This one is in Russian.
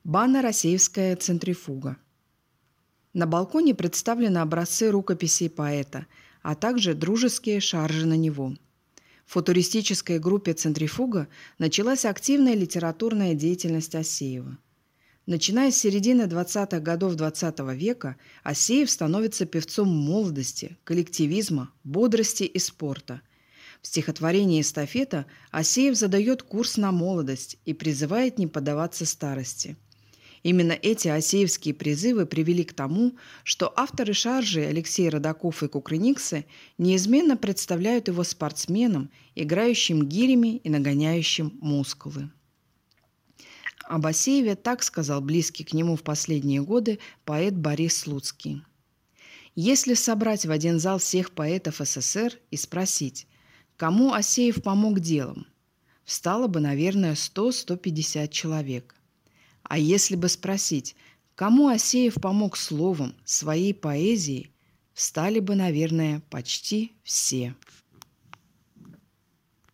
Банно-Рассеевская центрифуга. На балконе представлены образцы рукописей поэта, а также дружеские шаржи на него. В футуристической группе «Центрифуга» началась активная литературная деятельность Асеева. Начиная с середины 20-х годов XX века, Асеев становится певцом молодости, коллективизма, бодрости и спорта. В стихотворении «Эстафета» Асеев задает курс на молодость и призывает не поддаваться старости. Именно эти асеевские призывы привели к тому, что авторы шаржи Алексей Родаков и Кукрыниксы неизменно представляют его спортсменом, играющим гирями и нагоняющим мускулы. Об Асееве так сказал близкий к нему в последние годы поэт Борис Слуцкий. «Если собрать в один зал всех поэтов СССР и спросить, кому Асеев помог делом, встало бы, наверное, 100-150 человек. А если бы спросить, кому Асеев помог словом, своей поэзией, встали бы, наверное, почти все».